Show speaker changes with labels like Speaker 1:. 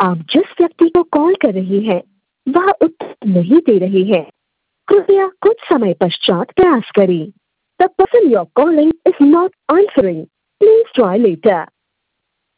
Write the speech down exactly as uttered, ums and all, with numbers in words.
Speaker 1: आप जिस व्यक्ति को कॉल कर रही हैं वह उत्तर नहीं दे रहे हैं। कृपया कुछ समय पश्चात प्रयास करें। The person you're calling is not answering. Please try later.